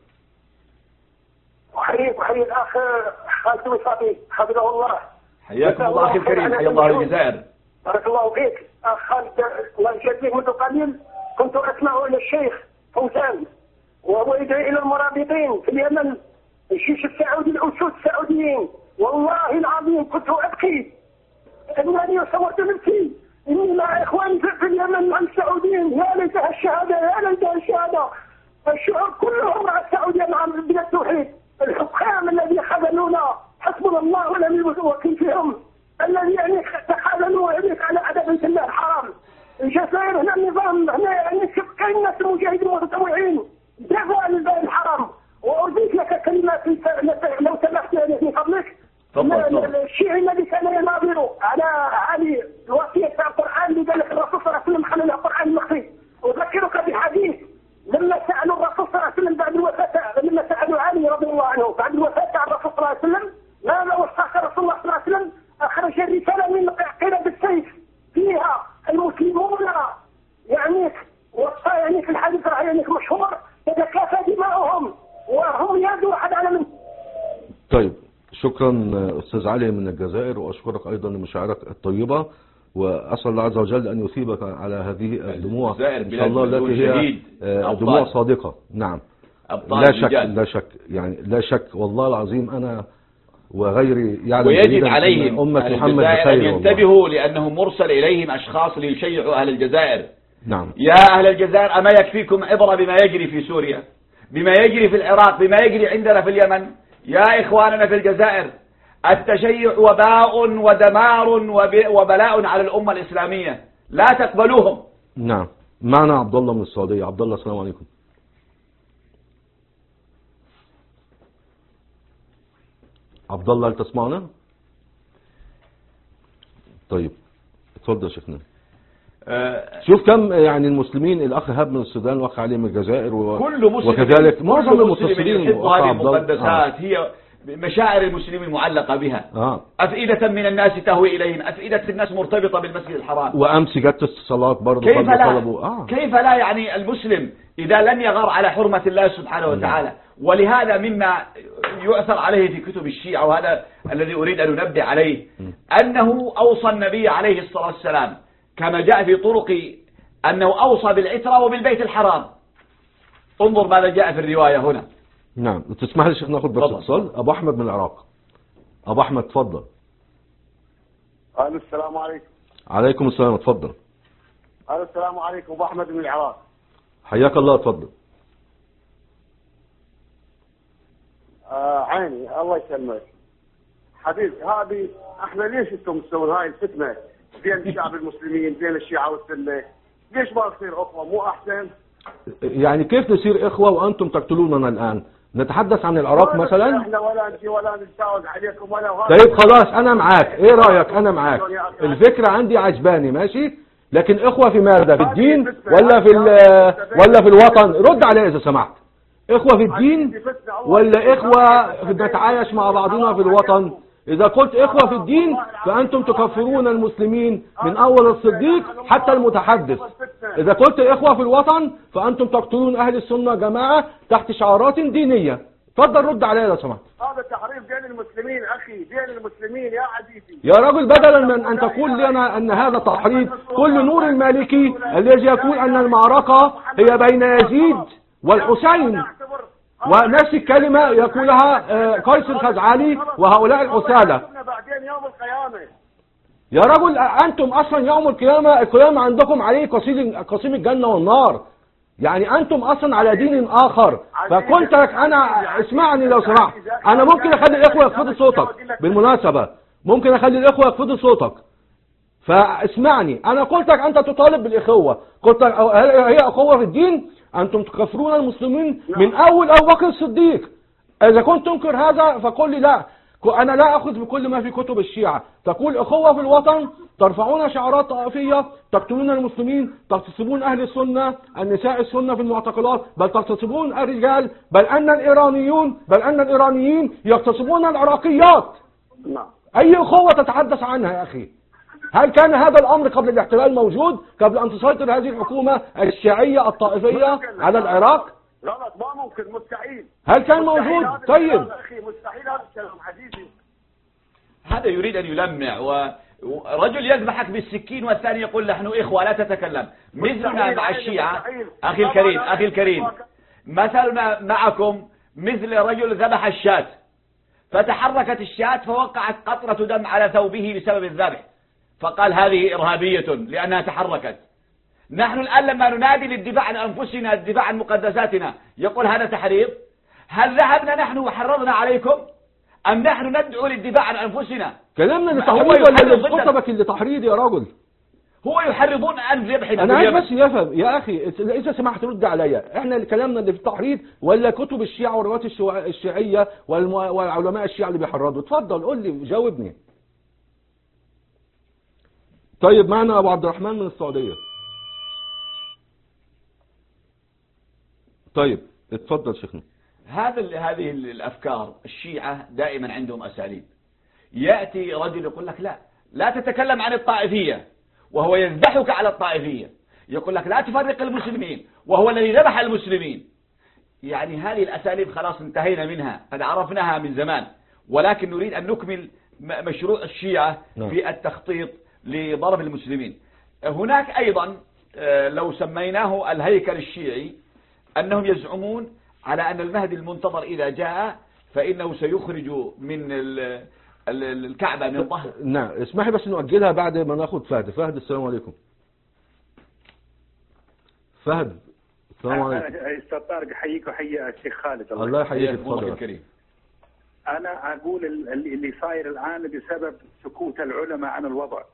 أحيي الأخ خالد المصالي حفظه الله. حياكم الله أخي الكريم، حيا الله الجزائر. بارك الله فيك أخ خالد، الله يجزيك. منذ قليل كنت أسمع إلى الشيخ فوزان وهو يدعو إلى المرابطين في اليمن، الشيش السعودي، الأسود السعوديين. والله العظيم كنت أبكي، إنني صورت نفسي إني مع إخواني في اليمن مع السعوديين. يا ليتها الشهادة، يا ليتها الشهادة. الشعوب كلهم مع السعودية، مع التوحيد. الحكام الذي خذلونا حسبنا الله ولم يوكل فيهم، الذي يعني تخاذلوا عليك على أدب بيت الله الحرام. الجزائر هنا النظام، هنا يعني كاين الناس المجاهدين المتطوعين دافعوا عن البيت الحرام. وأضيف لك كلمات لو سمحت من فضلك. الشيعي الذي كان يناظر على الوصية القرآن اللي قال لك الرسول صلى الله عليه وسلم حمل القرآن المخفي. أذكرك بحديث لما سألوا الرسول صلى الله عليه وسلم بعد الوفاة، لما سألوا علي رضي الله عنه بعد الوفاة عن الرسول صلى الله عليه وسلم ماذا وصاك رسول الله صلى الله عليه وسلم؟ أخرج الرسالة من قيل بالسيف فيها المسلمون يعني وصى يعني في الحديث يعني مشهور تتكافى دماؤهم وهم يد واحد على من. طيب، شكرا أستاذ علي من الجزائر، وأشكرك أيضا لمشاعرك الطيبة، وأسأل الله عز وجل أن يثيبك على هذه الدموع إن شاء الله التي هي دموع صادقة. نعم، لا شك يعني لا شك والله العظيم أنا وغيري يعلم. ويجب عليهم أمة محمد أن ينتبهوا لأنهم مرسل إليهم أشخاص ليشيعوا أهل الجزائر. نعم. يا أهل الجزائر، أما يكفيكم عبرة بما يجري في سوريا، بما يجري في العراق، بما يجري عندنا في اليمن؟ يا إخواننا في الجزائر، التشيع وباء ودمار وبلاء على الأمة الإسلامية، لا تقبلوهم. نعم. معنا عبد الله من السعودية. عبد الله السلام عليكم. عبد الله، هل تسمعنا؟ طيب اتفضل شيخنا. شوف كم يعني المسلمين، الأخ هاب من السودان والأخ علي من الجزائر كل مسلم وكذلك معظم المسلمين يحب هذه المقدسات. هي مشاعر المسلمين معلقة بها. أفئدة من الناس تهوي إليهم، أفئدة الناس مرتبطة بالمسجد الحرام. وأمس جت اتصالات برضه كيف لا؟ كيف لا؟ يعني المسلم إذا لم يغار على حرمة الله سبحانه وتعالى. ولهذا مما يؤثر عليه في كتب الشيعة، وهذا الذي أريد أن ننبه عليه، أنه أوصى النبي عليه الصلاة والسلام كما جاء في طرق أنه أوصى بالعترة وبالبيت الحرام. انظر ماذا جاء في الرواية هنا. نعم. تسمح لي شيخ ناخذ بس اتصال. أبو أحمد من العراق. أبو أحمد تفضل. السلام عليكم. عليكم السلام، تفضل. السلام عليكم، ابو احمد من العراق. حياك الله، اتفضل. عيني الله يسلمك حبيبي. هذه احنا ليش انتم تسوون هاي الفتنه بين الشعب المسلمين بين الشيعه والسنه؟ ليش ما تصير اخوه؟ مو احسن؟ يعني كيف نصير اخوه وانتم تقتلوننا الان؟ نتحدث عن العراق مثلا؟ احنا ولا نجي ولا نتجاوز عليكم ولا طيب خلاص انا معاك، ايه رايك؟ انا معاك، الفكره عندي عجباني، ماشي، لكن اخوه في ماذا؟ في الدين ولا في الوطن؟ رد علي اذا سمحت. اخوه في الدين ولا اخوه نتعايش مع بعضنا في الوطن؟ اذا قلت اخوه في الدين فانتم تكفرون المسلمين من اول الصديق حتى المتحدث. اذا قلت اخوه في الوطن فانتم تقتلون اهل السنه جماعه تحت شعارات دينيه. اتفضل رد علي لو سمحت. هذا تحريف بين المسلمين اخي، بين المسلمين يا عزيزي. يا راجل بدلا من ان تقول لنا ان هذا تحريف، كل نور المالكي الذي يقول ان المعركه هي بين يزيد والحسين، ونفس الكلمة يقولها قيس الخزعلي وهؤلاء العسالة. يا رجل أنتم أصلا يوم القيامة عندكم عليه قصيم الجنة والنار، يعني أنتم أصلا على دين آخر. فقلت لك أنا اسمعني لو سمحت، أنا ممكن أخلي الإخوة يخفضوا صوتك، بالمناسبة ممكن أخلي الإخوة يخفضوا صوتك، فاسمعني. أنا قلت لك أنت تطالب بالإخوة، قلت لك هي أخوة في الدين؟ أنتم تكفرون المسلمين من أول أبو بكر الصديق. إذا كنت تنكر هذا فقل لي لا، أنا لا أخذ بكل ما في كتب الشيعة. تقول أخوة في الوطن، ترفعون شعارات طائفية، تقتلون المسلمين، تغتصبون أهل السنة، النساء السنة في المعتقلات، بل تغتصبون الرجال، بل أن الإيرانيين يغتصبون العراقيات. أي أخوة تتحدث عنها يا أخي؟ هل كان هذا الأمر قبل الاحتلال موجود؟ قبل أن تسيطر هذه الحكومة الشيعية الطائفية على العراق؟ غلط، ما ممكن، مستحيل. هل كان موجود؟ طيب مستحيل هذا الكلام عزيزي. هذا يريد أن يلمع، ورجل يذبحك بالسكين والثاني يقول نحن إخوة لا تتكلم، مثلنا مع الشيعة. أخي الكريم مثلنا معكم مثل رجل ذبح الشاة، فتحركت الشاة فوقعت قطرة دم على ثوبه بسبب الذبح، فقال هذه إرهابية لأنها تحركت. نحن الآن لما ننادي للدفاع عن أنفسنا، الدفاع عن مقدساتنا، يقول هذا تحريض. هل ذهبنا نحن وحرضنا عليكم أم نحن ندعو للدفاع عن أنفسنا؟ كلامنا لتحريض ولا لخطبك لتحريض يا رجل؟ هو يحرضون أن ذبحنا. أنا عايز بس يفهم يا أخي، إذا سمحت رد عليا، إحنا كلامنا اللي في التحريض ولا كتب الشيعة والروايات الشيعية والعلماء الشيعة اللي بيحرضوا؟ اتفضل قول لي، جاوبني. طيب معنا أبو عبد الرحمن من السعودية. طيب اتفضل شيخنا. هذه الأفكار الشيعة دائما عندهم أساليب. يأتي رجل يقول لك لا تتكلم عن الطائفية، وهو يذبحك على الطائفية. يقول لك لا تفرق المسلمين، وهو الذي ذبح المسلمين. يعني هذه الأساليب خلاص انتهينا منها، قد عرفناها من زمان، ولكن نريد أن نكمل مشروع الشيعة في التخطيط لضرب المسلمين. هناك أيضا لو سميناه الهيكل الشيعي، أنهم يزعمون على أن المهدي المنتظر إذا جاء فإنه سيخرج من الكعبة من ظهر. نعم اسمحي بس نؤجلها بعد ما ناخد فهد. السلام عليكم. فهد السلام عليكم. استاذ طارق حييك وحيي الشيخ خالد. الله يحييك. اتفضل الكريم. أنا أقول اللي صاير الآن بسبب سكوت العلماء عن الوضع.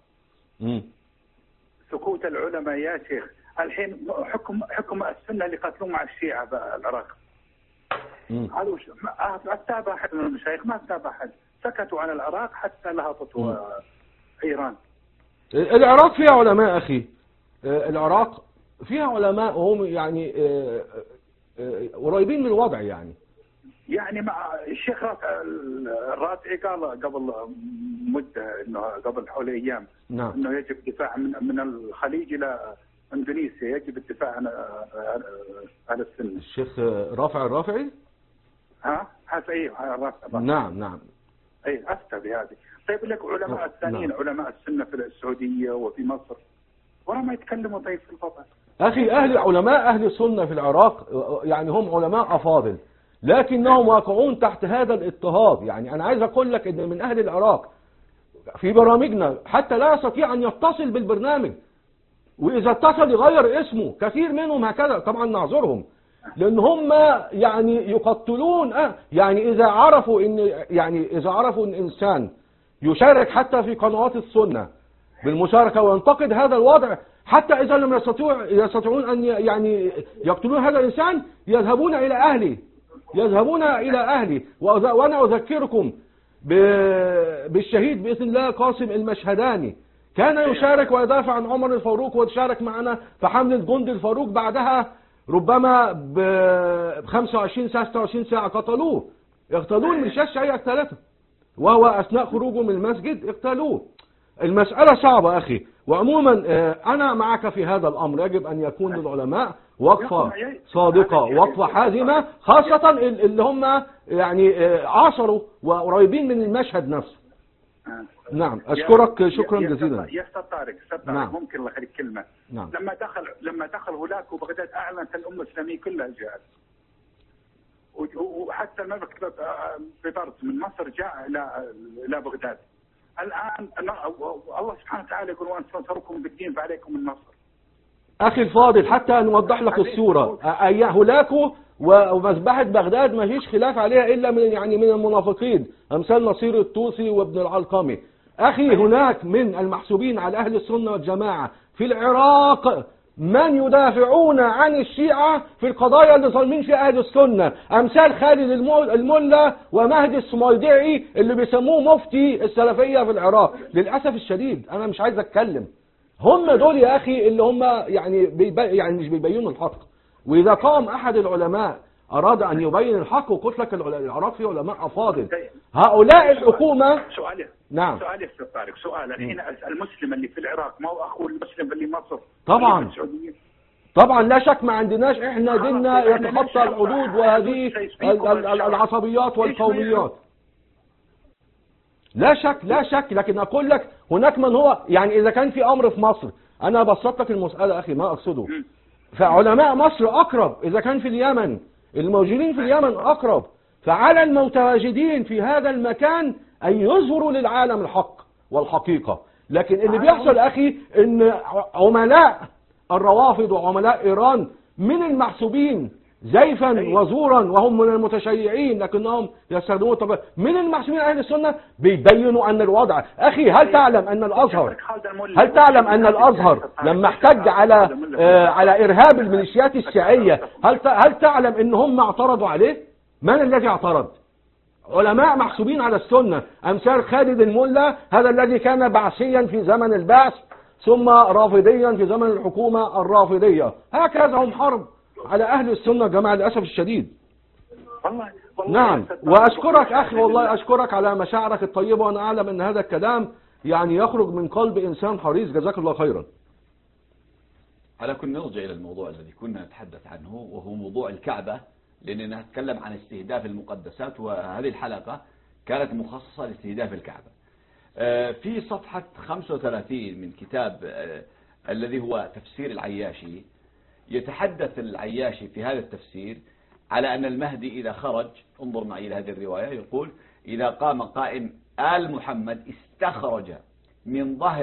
سكوت العلماء يا شيخ. الحين حكم السنة اللي قتلوا مع الشيعة بالعراق. قالوا ما تتابع أحد من المشايخ، ما تتابع أحد، سكتوا عن العراق حتى لهطتوا إيران. العراق فيها علماء أخي، العراق فيها علماء وهم يعني قريبين من الوضع يعني مع الشيخ الرافعي قال قبل مدة انه قبل حول ايام انه يجب الدفاع من الخليج الى اندونيسيا، يجب الدفاع عن السنة. الشيخ الرافعي هذا ايه الرافعي. نعم اي افتى بهذه. طيب لك علماء الثانيين علماء السنة في السعودية وفي مصر ولا ما يتكلموا طيب في الفضل. اخي علماء اهل السنة في العراق يعني هم علماء افاضل، لكنهم واقعون تحت هذا الاضطهاد. يعني انا عايز اقول لك ان من اهل العراق في برامجنا حتى لا يستطيع ان يتصل بالبرنامج، وإذا اتصل يغير اسمه، كثير منهم هكذا. طبعا نعذرهم لأن هم يعني يقتلون. يعني إذا عرفوا إن إنسان يشارك حتى في قنوات السنة بالمشاركة وينتقد هذا الوضع، حتى إذا لم يستطيعون أن يعني يقتلون هذا الإنسان، يذهبون إلى أهله. وأنا أذكركم بالشهيد بإذن الله قاسم المشهداني، كان يشارك ويدافع عن عمر الفاروق، وتشارك معنا في حملة جند الفاروق. بعدها ربما ب 25 26 ساعة اغتالوه من الشاشة، اغتالته وهو أثناء خروجه من المسجد اغتالوه. المسألة صعبة أخي. وعموما أنا معك في هذا الأمر، يجب أن يكون للعلماء وقفة صادقة، وقفة حازمة، خاصة اللي هم يعني عاصروا وقريبين من المشهد نفسه. نعم، أشكرك شكرا جزيلا. يا أستاذ طارق، نعم. ممكن الله يخليك كلمة. نعم. لما دخل هناك وبغداد أعلنت الأمة الإسلامية كلها الجهاد، وحتى المملكة ببرد من مصر جاء إلى بغداد. الآن الله سبحانه وتعالى يقول: وأن تنصركم بالدين فعليكم النصر. أخي الفاضل، حتى نوضح لك الصورة، هلاكو ومذبحة بغداد ما فيش خلاف عليها إلا من المنافقين أمثال نصير الطوسي وابن العلقمي. أخي، هناك من المحسوبين على أهل السنة والجماعة في العراق من يدافعون عن الشيعة في القضايا اللي ظالمين فيها أهل السنة، أمثال خالد الملا ومهدي السميدعي اللي بيسموه مفتي السلفية في العراق. للأسف الشديد أنا مش عايز أتكلم. هم دول يا أخي اللي هم يعني مش بيبينوا الحق. وإذا قام أحد العلماء أراد أن يبين الحق، وقلت لك العراق فيه علماء أفاضل، هؤلاء الحكومة. نعم. سؤال يا أستاذ طارق، سؤال الحين المسلم اللي في العراق ما هو أخوه المسلم اللي مصر؟ طبعا لا شك، ما عندناش احنا ديننا يتخطى الحدود وهذه العصبيات والقوميات. لا شك، لكن أقول لك هناك من هو يعني إذا كان في أمر في مصر، أنا بسطت لك المسألة أخي، ما أقصده. فعلماء مصر أقرب، إذا كان في اليمن الموجودين في اليمن أقرب، فعلى المتواجدين في هذا المكان أن يظهروا للعالم الحق والحقيقة. لكن اللي بيحصل أخي إن عملاء الروافض وعملاء إيران من المحسوبين زيفا وزورا وهم من المتشيعين لكنهم يستخدمون من المحسوبين أهل السنة بيبينوا أن الوضع. أخي، هل تعلم أن الأزهر لما احتج على إرهاب الميليشيات الشيعية، هل تعلم أن هم اعترضوا عليه؟ من الذي اعترض؟ علماء محسوبين على السنة أمثال خالد الملا، هذا الذي كان بعثيا في زمن البعث ثم رافضيا في زمن الحكومة الرافضية. هكذا هم حرب على أهل السنة جماعة للأسف الشديد. والله نعم. وأشكرك أخي، والله أشكرك على مشاعرك الطيبة، وأنا أعلم أن هذا الكلام يعني يخرج من قلب إنسان حريص. جزاك الله خيرا. على كل نرجع إلى الموضوع الذي كنا نتحدث عنه، وهو موضوع الكعبة، لأننا نتكلم عن استهداف المقدسات، وهذه الحلقة كانت مخصصة لاستهداف الكعبة. في صفحة 35 من كتاب الذي هو تفسير العياشي، يتحدث العياشي في هذا التفسير على أن المهدي إذا خرج، انظر معي إلى هذه الرواية، يقول: إذا قام قائم آل محمد استخرج من ظهر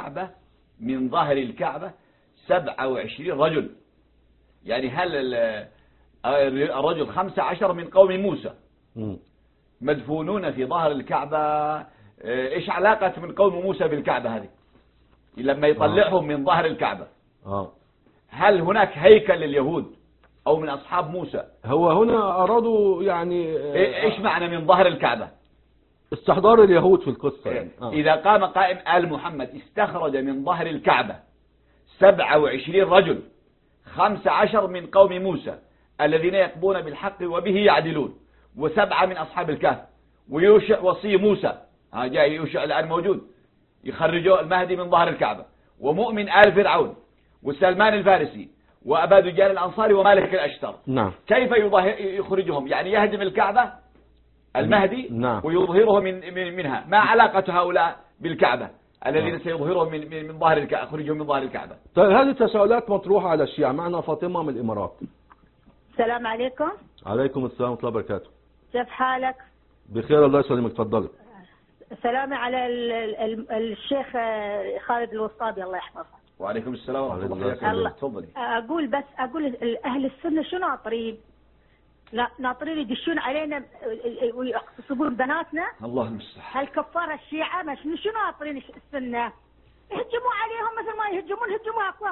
الكعبة 27 رجل. يعني هل الرجل 15 من قوم موسى مدفونون في ظهر الكعبة؟ إيش علاقة من قوم موسى بالكعبة هذه لما يطلعهم من ظهر الكعبة؟ هل هناك هيكل لليهود أو من أصحاب موسى؟ هو هنا أرادوا يعني إيش معنى من ظهر الكعبة؟ استحضار اليهود في القصة يعني. إذا قام قائم آل محمد استخرج من ظهر الكعبة 27 رجل، 15 من قوم موسى الذين يقبون بالحق وبه يعدلون، و7 من أصحاب الكهف، ويوشع وصي موسى، جاي يوشع الآن موجود، يخرجوا المهدي من ظهر الكعبة، ومؤمن آل فرعون، وسلمان الفارسي، وأبا دجال الأنصاري، ومالك الأشتر. نعم. كيف يخرجهم؟ يعني يهدم الكعبة المهدي. نعم. ويظهره منها. ما علاقة هؤلاء بالكعبة الذين سيظهرهم من ظهر الكعبة، يخرجهم من ظهر الكعبة؟ طيب، هذه التساؤلات مطروحة على الشيعة. معنا فاطمة من الإمارات. السلام عليكم. عليكم السلام ورحمة الله وبركاته. كيف حالك؟ بخير الله يسلمك. تفضلي. سلامي على الشيخ خالد الوصابي الله يحفظه. وعليكم السلام ورحمة الله الله. تفضلي. أقول أهل السنة شو ناطرين؟ لا ناطرين يدشون علينا ويغتصبون بناتنا. الله المستعان. هالكفار الشيعة ما شنو ناطرين السنة؟ يهجموا عليهم مثل ما هجموا أقوى.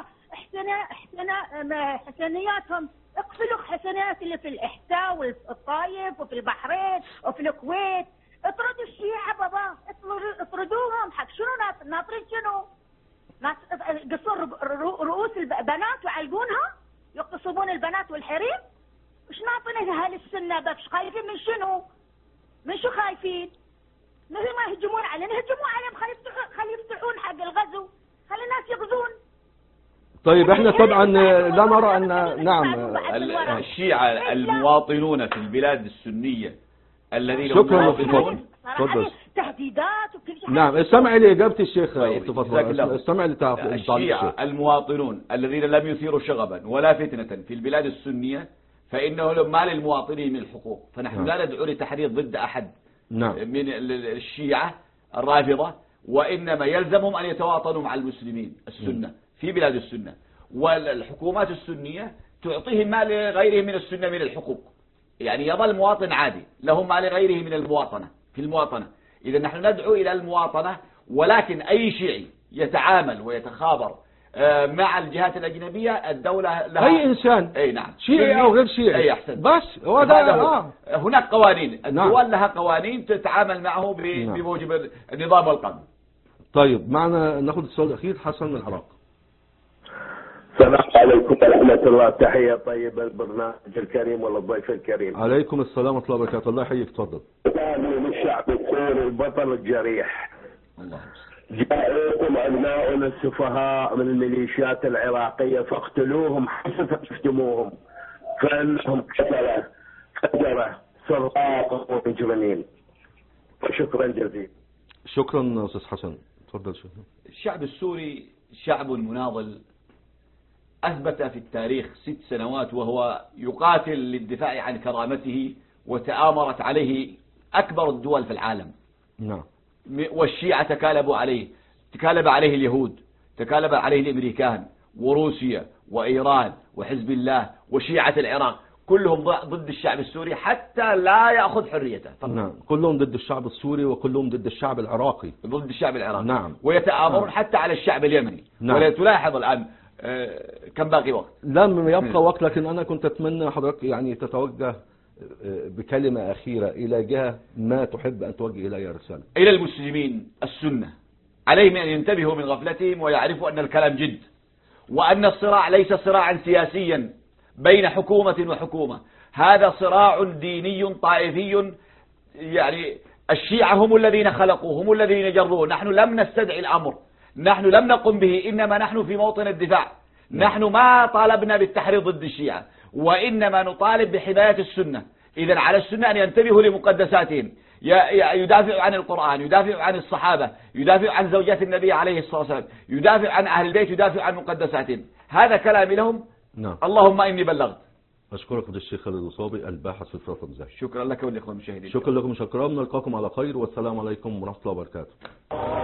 حسنياتهم اقفلوا حسنات اللي في الإحساء والطايف وفي البحرين وفي الكويت. اطردوا الشيعة بابا، اطردوهم. حق شنو ناطرين شنو؟ يقصون رؤوس البنات ويعلقونها، يغتصبون البنات والحريم. مش ناطرين اهل السنه بس خايفين من شنو؟ من شو خايفين؟ مثل ما يهجمون علينا هجموا عليهم، خلي يفتحون حق الغزو، خلي الناس يغزون. طيب احنا طبعا لا نرى ان نعم الشيعة المواطنون في البلاد السنية الذين شكرا تفضل. تهديدات وكل شيء. نعم استمع لإجابة الشيخ. استمع الشيعة المواطنون الذين لم يثيروا شغبا ولا فتنة في البلاد السنية فإنه ما للمواطنين من الحقوق، فنحن لا ندعو لتحريض ضد أحد من الشيعة الرافضة، وإنما يلزمهم أن يتواطنوا مع المسلمين السنة في بلاد السنة، والحكومات السنية تعطيهم ما لغيرهم من السنة من الحقوق، يعني يظل مواطن عادي لهم ما لغيره من المواطنة في المواطنة. إذا نحن ندعو إلى المواطنة، ولكن أي شيعي يتعامل ويتخابر مع الجهات الأجنبية الدولة لها أي إنسان أي نعم شيعي أو غير شيعي أي أحسن بس هذا هناك قوانين الدول نعم. لها قوانين تتعامل معه بموجب النظام والقانون. طيب معنا ناخذ السؤال الأخير حسن من العراق. السلام عليكم ورحمة الله. تحية طيبة البرنامج الكريم والضيف الكريم. عليكم السلام ورحمة الله وبركاته. الله يحييك تفضل. من الشعب السوري البطل الجريح. جاءوكم أبناؤنا السفهاء من الميليشيات العراقية فاقتلوهم حيث تفتموهم فإنهم قتلة فجرة سراق ومجرمين. وشكرا جزيلا. شكرا أستاذ حسن. تفضل شيخ. الشعب السوري شعب مناضل أثبت في التاريخ 6 سنوات وهو يقاتل للدفاع عن كرامته، وتآمرت عليه أكبر الدول في العالم. نعم. والشيعة تكالبوا عليه، تكالب عليه اليهود، تكالب عليه الأمريكان وروسيا وإيران وحزب الله وشيعة العراق، كلهم ضد الشعب السوري حتى لا يأخذ حريته. نعم. كلهم ضد الشعب السوري وكلهم ضد الشعب العراقي. ضد الشعب العراقي. نعم. ويتآمرون حتى على الشعب اليمني. نعم. ولا تلاحظ الآن كم باقي وقت؟ لم يبقى وقت، لكن أنا كنت أتمنى حضرتك يعني تتوجه بكلمة أخيرة إلى جهة ما تحب أن توجه إليها رسالة. إلى المسلمين السنة عليهم أن ينتبهوا من غفلتهم ويعرفوا أن الكلام جد، وأن الصراع ليس صراعا سياسيا بين حكومة وحكومة، هذا صراع ديني طائفي. يعني الشيعة هم الذين خلقوه، هم الذين جروه، نحن لم نستدعي الأمر، نحن لم نقم به، إنما نحن في موطن الدفاع. نحن ما طالبنا بالتحريض ضد الشيعة، وإنما نطالب بحماية السنة. إذن على السنة أن ينتبهوا لمقدساتهم، يدافعوا عن القرآن، يدافعوا عن الصحابة، يدافعوا عن زوجات النبي عليه الصلاة والسلام، يدافعوا عن أهل البيت، يدافعوا عن مقدساتهم. هذا كلامي لهم. نعم. اللهم إني بلغت. أشكرك فضيلة الشيخ خالد الوصابي الباحث في الفرق المزاح. شكرا لك والإخوة المشاهدين. شكرا لكم، شكرا، نلقاكم على خير، والسلام عليكم ورحمة الله وبركاته.